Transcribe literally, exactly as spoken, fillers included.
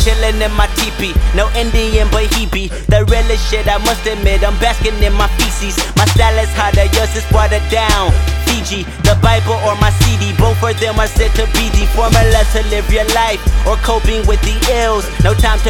chillin' in my teepee. No Indian, but he be the realest shit, I must admit. I'm basking in my feces. My style is hotter, yours is watered down. Fiji, the Bible or my C D, both of them are said to be the formula to live your life or coping with the ills. No time to